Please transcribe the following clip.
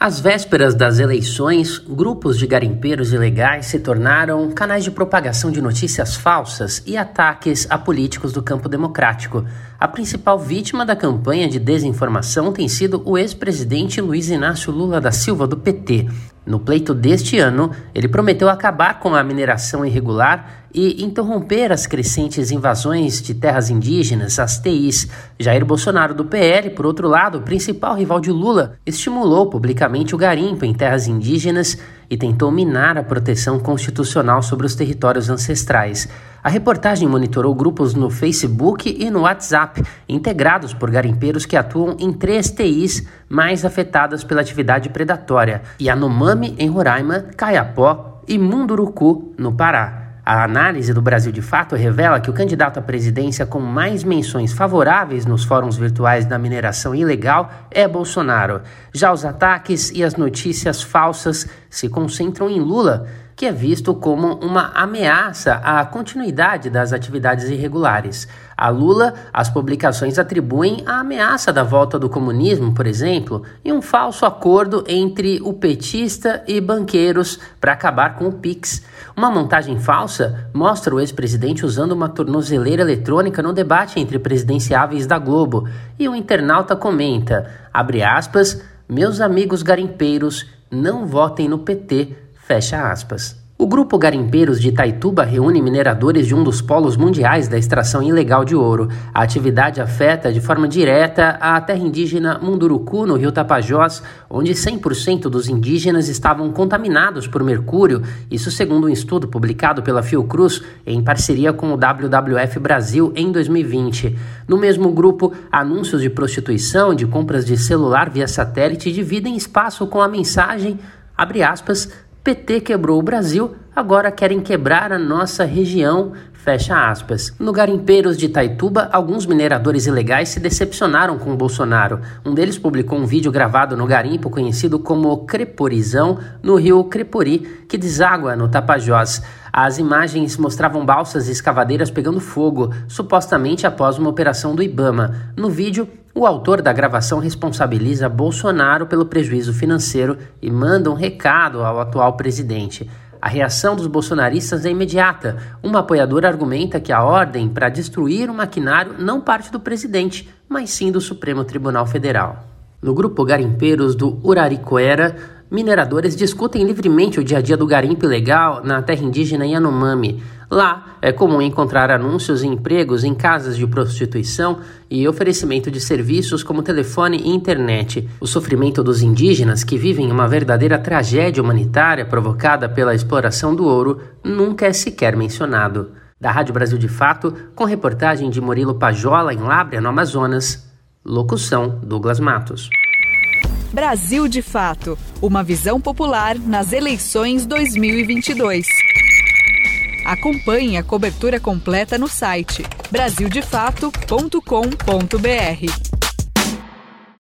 Às vésperas das eleições, grupos de garimpeiros ilegais se tornaram canais de propagação de notícias falsas e ataques a políticos do campo democrático. A principal vítima da campanha de desinformação tem sido o ex-presidente Luiz Inácio Lula da Silva, do PT. No pleito deste ano, ele prometeu acabar com a mineração irregular e interromper as crescentes invasões de terras indígenas, as TIs. Jair Bolsonaro, do PL, por outro lado, o principal rival de Lula, estimulou publicamente o garimpo em terras indígenas e tentou minar a proteção constitucional sobre os territórios ancestrais. A reportagem monitorou grupos no Facebook e no WhatsApp, integrados por garimpeiros que atuam em 3 TIs mais afetadas pela atividade predatória: Yanomami, em Roraima, Caiapó e Munduruku, no Pará. A análise do Brasil de Fato revela que o candidato à presidência com mais menções favoráveis nos fóruns virtuais da mineração ilegal é Bolsonaro. Já os ataques e as notícias falsas se concentram em Lula, que é visto como uma ameaça à continuidade das atividades irregulares. A Lula, as publicações atribuem a ameaça da volta do comunismo, por exemplo, e um falso acordo entre o petista e banqueiros para acabar com o Pix. Uma montagem falsa mostra o ex-presidente usando uma tornozeleira eletrônica no debate entre presidenciáveis da Globo. E o internauta comenta, abre aspas, "Meus amigos garimpeiros, não votem no PT", fecha aspas. O grupo Garimpeiros de Itaituba reúne mineradores de um dos polos mundiais da extração ilegal de ouro. A atividade afeta de forma direta a terra indígena Munduruku, no rio Tapajós, onde 100% dos indígenas estavam contaminados por mercúrio, isso segundo um estudo publicado pela Fiocruz em parceria com o WWF Brasil em 2020. No mesmo grupo, anúncios de prostituição e de compras de celular via satélite dividem espaço com a mensagem, abre aspas, "PT quebrou o Brasil, agora querem quebrar a nossa região", fecha aspas. No Garimpeiros de Itaituba, alguns mineradores ilegais se decepcionaram com o Bolsonaro. Um deles publicou um vídeo gravado no garimpo conhecido como Creporizão, no rio Crepori, que deságua no Tapajós. As imagens mostravam balsas e escavadeiras pegando fogo, supostamente após uma operação do Ibama. No vídeo, o autor da gravação responsabiliza Bolsonaro pelo prejuízo financeiro e manda um recado ao atual presidente. A reação dos bolsonaristas é imediata. Uma apoiadora argumenta que a ordem para destruir o maquinário não parte do presidente, mas sim do Supremo Tribunal Federal. No grupo Garimpeiros do Uraricoera, mineradores discutem livremente o dia a dia do garimpo ilegal na terra indígena Yanomami. Lá é comum encontrar anúncios e empregos em casas de prostituição e oferecimento de serviços como telefone e internet. O sofrimento dos indígenas, que vivem uma verdadeira tragédia humanitária provocada pela exploração do ouro, nunca é sequer mencionado. Da Rádio Brasil de Fato, com reportagem de Murilo Pajola, em Lábrea, no Amazonas. Locução: Douglas Matos. Brasil de Fato, uma visão popular nas eleições 2022. Acompanhe a cobertura completa no site brasildefato.com.br.